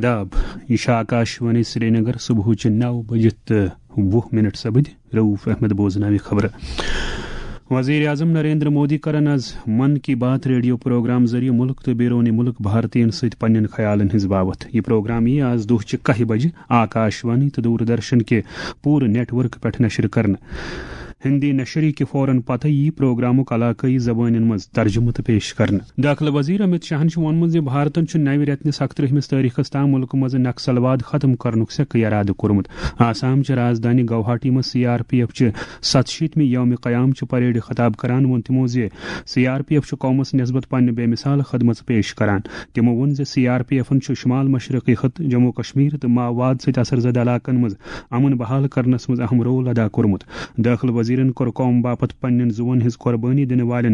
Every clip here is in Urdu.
آداب یہ آکاشوانی سری نگر صبح 9:20 سپد رؤف احمد بوزناوی خبر وزیر اعظم نریندر مودی کرن آز من کی بات ریڈیو پروگرام ذریعہ ملک تو بیرون ملک بھارتین ست پنن خیالن ہز باوت یہ پروگرام یہ آز دہ 1 بجے آکاشوانی تو دوردرشن کے پور نیٹ ورک پہ نشر کرنا ہندی نشری کے فوراً پتہ یہ پروگرام علاقائی زبان مز ترجمہ تو پیش کرنا داخلہ وزیر امت شاہن وونمت بھارتن نو رتنس 31 تاریخس تام ملک مز نقصلواد ختم کرنک سیک ارادہ کورمت آسام چہ راجدانی گوہاٹی مز CRPF چہ 67 یوم قیام چہ پریڈ خطاب کران ون تمو CRPF چہ قومس نسبت پنہ بے مثال خدمت پیش کران تمو ون CRPF شمال مشرقی خط جموں کشمیر تو ماواد ست اثر زدہ علاقن مز امن بحال کرنس مز اہم رول ادا کورمت داخلہ وزیرن کور قوم باپت پنن زون ہز قربانی دن والن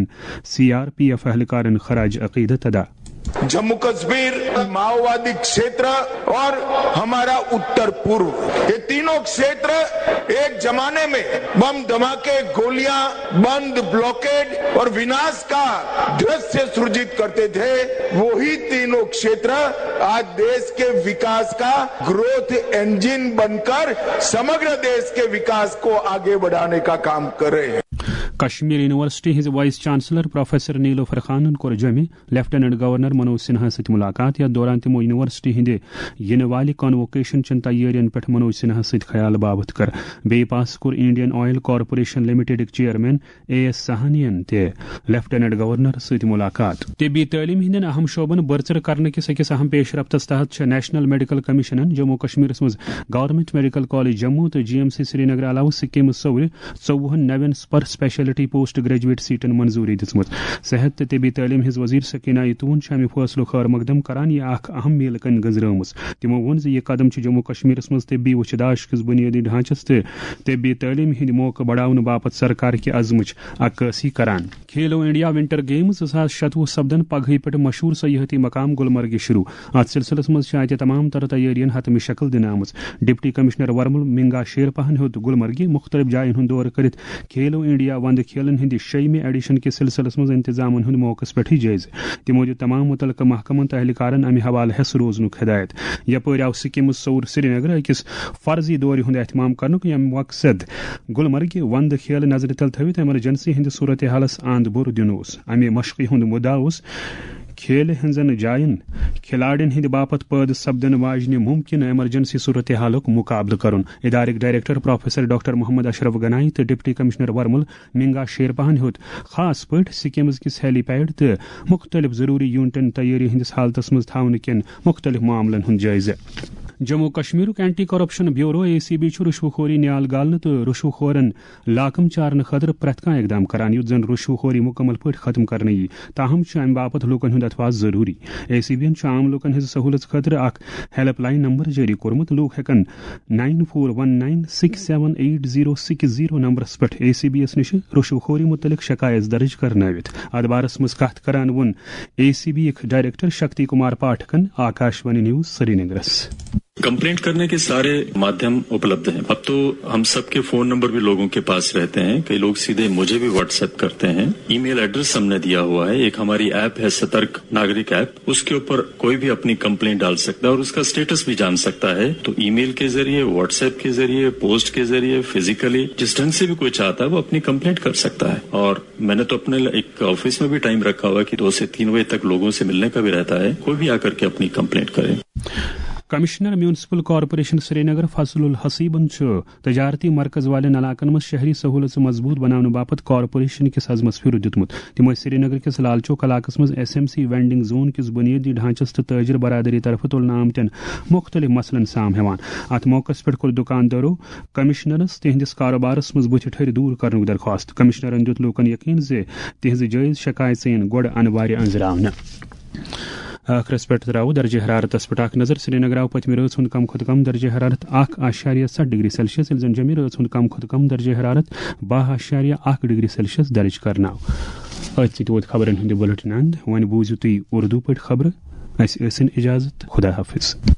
CRPF اہلکارن خراج عقیدت ادا جموں کشمیر ماؤوادی چھیتر اور ہمارا اتر پورو یہ تینوں چھیتر ایک زمانے میں بم دھماکے گولیاں بند بلاکیڈ اور وناش کا درشیہ سرجت کرتے تھے وہی تینوں چھیتر آج دیش کے وکاس کا گروتھ انجن بن کر سمگر دیش کے وکاس کو آگے بڑھانے کا کام کر رہے ہیں کشمیر یونیورسٹی ہز وائس چانسلر پروفیسر نیلوفر خانن کور جمع لیفٹیننٹ گورنر منوج سنہا ست ملاقات یا دوران تمو یونیورسٹی ہندے ین والہ کنووکیشن چن تیارین پہ منوج سنہا ست خیال بابت کر بی پاس کور Indian oil corporation limited chairman AS سہانین تے لیفٹیننٹ گورنر ست ملاقات طبی تعلیم ہندین اہم شعبن برچر کرنے کس اکس اہم پیش رفتس تحت نیشنل میڈیکل کمیشنن جموں کشمیر مز گورنمنٹ میڈیکل کالج جموں تو GMC سری نگر علاوہ سکیم سور 14 نوین سپر اسپیشلٹی پوسٹ گریجویٹ سیٹن منظوری دژمت صحت تو طبی تعلیم ہز وزیر سکینہ یتون امہ فیصلہ خیر مقدم کران یہ اخ اہم میل کن گزرم تمو ون یہ قدم جموں کشمیر مز طبی وچداش کس بنیادی ڈھانچس تو طبی تعلیم ہند موقع بڑھاؤن باپت سرکار کی عزمچ عکاسی کران کھیلو انڈیا ونٹر گیمز 2026 سپدن پگہ پہ مشہور سیاحتی مقام گلمرگ شروع ات سلسلس مز تمام تر تیارین حتمی شکل دن آمت ڈپٹی کمشنر ورمل منگا شیرپہن ہیوت گلمرگی مختلف جائن ہند دور کرت کھیلو انڈیا وند کھیلن ہند 6 ایڈیشن کے سلسلس مز انتظامن ہند موقع پہ جائز تمو دت تمام متعلقہ محکمن تو اہلکارن امہ حوالہ حص روزنک ہدایت یپر آو سکیم سور سری نگر اکس فرضی دور ہند اہتمام کرنک یم مقصد گلمرگ وند کھیل نظر تل تھوت ایمرجنسی ہند صورت حالس اند بور دنوس امہ مشقی ہند مدعا کھیل ہنزن جائن کھلاڑین ہند باپت پید سپدن واجنہ ممکن ایمرجنسی صورت حالک مقابلہ کرن ادارک director professor doctor Mohammad Ashraf Ganai تو ڈپٹی کمشنر ورمل منگا شیرپہن ہیوت خاص پٲٹھۍ سکمز کس ہیلی پیڈ تو مختلف ضروری یونٹن تیاری ہندس حالتس مز تھاونہ کن مختلف معاملن ہند جائزہ Jammu Kashmir anti corruption bureau ACB رشوہ خوری نیال گالن تو رشوہ خورن لاکم چارن خاطر پریت کھانا اقدام کران یت زن رشوہ خوری مکمل پٲٹھۍ ختم کرنے یی تاہم ام باپت لوکن ہند اتواز ضروری ACB عام لوکن ہز سہولت خاطر اخ ہیلپ لائن نمبر جاری کورمت لوک ہیکن 9419678060 نمبرس پہ ACB نش رشوہ خوری متعلق شکایت درج کرناوت ات بارس مز کت کران ون ACB ڈائریکٹر شکتی کمار پاٹھکن آکاشوانی نیوز سری نگرس کمپلینٹ کرنے کے سارے مادھیم اپلبدھ ہیں. اب تو ہم سب کے فون نمبر بھی لوگوں کے پاس رہتے ہیں. کئی لوگ سیدھے مجھے بھی واٹس ایپ کرتے ہیں. ای میل ایڈریس ہم نے دیا ہوا ہے. ایک ہماری ایپ ہے سترک ناگرک ایپ, اس کے اوپر کوئی بھی اپنی کمپلینٹ ڈال سکتا ہے اور اس کا اسٹیٹس بھی جان سکتا ہے. تو ای میل کے ذریعے, واٹس ایپ کے ذریعے, پوسٹ کے ذریعے, فزیکلی جس ڈھنگ سے بھی کوئی چاہتا ہے وہ اپنی کمپلینٹ کر سکتا ہے. اور میں نے تو اپنے ایک آفس میں بھی ٹائم رکھا ہوا ہے کہ 2 سے 3 بجے تک لوگوں سے ملنے کا بھی رہتا ہے. کوئی بھی آ کر کے اپنی کمپلینٹ کرے. Commissioner municipal corporation Srinagar Fazl الحسیبن تجارتی مرکز والن علاقن مز شہری سہولت مضبوط بنانے باپت کارپوریشن کس عزمس پھر دتمت. تمو سری نگر کس لال چوک علاقس مز SMC وینڈنگ زون کس بنیادی ڈھانچس تو تاجر برادری طرف تلن آمتن مختلف مسلن سام ہیوان. ات موقع پہ کور دکاندارو کمشنرس تہندس کاروبارس مز بت ٹھر دور کرنک درخواست. کمشنرن دت لوکن یقین تہذ جائز شکایت گوڑ انوار انزراونہ. آخرس پہ تراو درجہ حرارتس پہ اخ نظر. سری نگر آو پتمہ رات ہند کم کھت کم درجہ حرارت 1.7 ڈگری سیلسیس یل زن جمع رات ہند کم کھت کم درجہ حرارت 12.1 ڈگری سیلسیس درج کرنا. ات ووت خبرن ہند بلٹن اند. ون بوزیو تھی اردو پہ خبر. اس اجازت. خدا حافظ.